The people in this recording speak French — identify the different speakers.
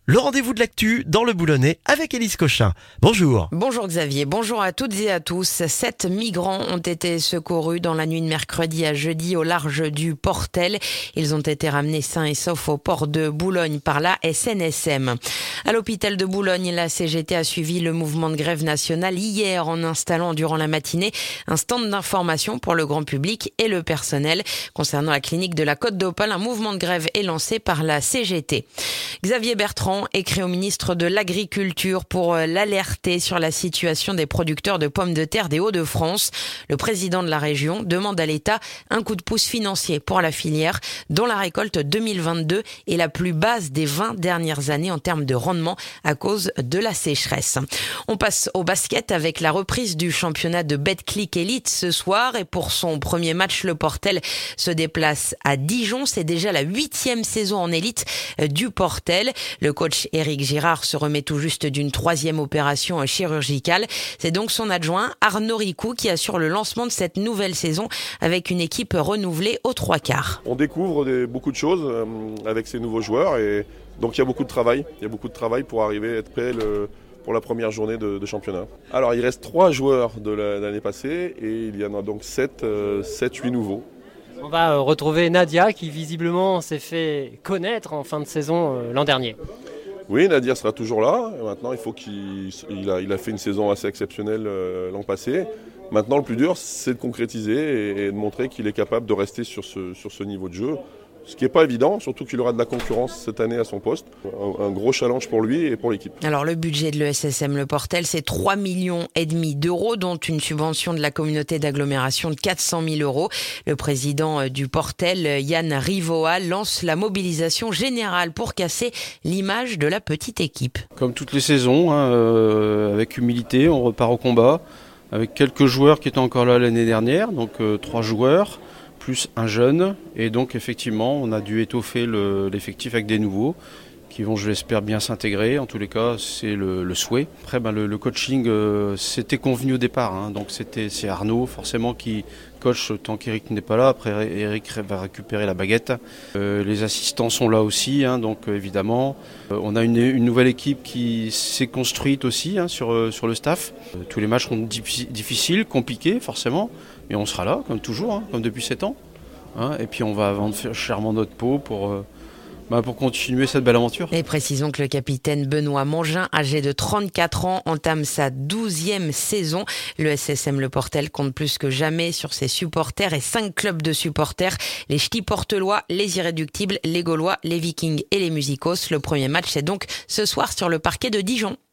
Speaker 1: Le rendez-vous de l'actu dans le Boulonnais avec Élise Cochin. Bonjour.
Speaker 2: Bonjour Xavier, bonjour à toutes et à tous. 7 migrants ont été secourus dans la nuit de mercredi à jeudi au large du Portel. Ils ont été ramenés sains et saufs au port de Boulogne par la SNSM. À l'hôpital de Boulogne, la CGT a suivi le mouvement de grève nationale hier en installant durant la matinée un stand d'information pour le grand public et le personnel. Concernant la clinique de la Côte d'Opale, un mouvement de grève est lancé par la CGT. Xavier Bertrand écrit au ministre de l'Agriculture pour l'alerter sur la situation des producteurs de pommes de terre des Hauts-de-France. Le président de la région demande à l'État un coup de pouce financier pour la filière dont la récolte 2022 est la plus basse des 20 dernières années en termes de rendement à cause de la sécheresse. On passe au basket avec la reprise du championnat de Betclic Elite ce soir et pour son premier match, le Portel se déplace à Dijon. C'est déjà la 8e saison en élite du Portel. Le coach Éric Girard se remet tout juste d'une 3e opération chirurgicale. C'est donc son adjoint Arnaud Ricou qui assure le lancement de cette nouvelle saison avec une équipe renouvelée aux 3/4.
Speaker 3: On découvre beaucoup de choses avec ces nouveaux joueurs et donc il y a beaucoup de travail. Il y a beaucoup de travail pour arriver à être prêt pour la première journée de championnat. Alors il reste 3 joueurs de l'année passée et il y en a donc 7-8 nouveaux.
Speaker 4: On va retrouver Nadia qui visiblement s'est fait connaître en fin de saison l'an dernier.
Speaker 3: Oui, Nadia sera toujours là. Maintenant, il faut il a fait une saison assez exceptionnelle l'an passé. Maintenant, le plus dur, c'est de concrétiser et de montrer qu'il est capable de rester sur ce niveau de jeu. Ce qui n'est pas évident, surtout qu'il aura de la concurrence cette année à son poste. Un gros challenge pour lui et pour l'équipe.
Speaker 2: Alors le budget de l'ESSM Le Portel, c'est 3,5 millions d'euros, dont une subvention de la communauté d'agglomération de 400 000 euros. Le président du Portel, Yann Rivoa, lance la mobilisation générale pour casser l'image de la petite équipe.
Speaker 5: Comme toutes les saisons, avec humilité, on repart au combat. Avec quelques joueurs qui étaient encore là l'année dernière, donc 3 joueurs. Plus un jeune, et donc effectivement on a dû étoffer l'effectif avec des nouveaux qui vont, je l'espère, bien s'intégrer. En tous les cas, c'est le souhait. Après, le coaching, c'était convenu au départ, donc c'est Arnaud forcément qui coach tant qu'Éric n'est pas là. Après, Éric va récupérer la baguette. Les assistants sont là aussi, donc évidemment. On a une nouvelle équipe qui s'est construite aussi sur le staff. Tous les matchs seront difficiles, compliqués forcément, mais on sera là, comme toujours, comme depuis 7 ans. Et puis on va vendre chèrement notre peau pour continuer cette belle aventure.
Speaker 2: Et précisons que le capitaine Benoît Mongin, âgé de 34 ans, entame sa 12e saison. Le SSM Le Portel compte plus que jamais sur ses supporters et 5 clubs de supporters. Les Ch'tis portelois, les Irréductibles, les Gaulois, les Vikings et les Musicos. Le premier match, c'est donc ce soir sur le parquet de Dijon.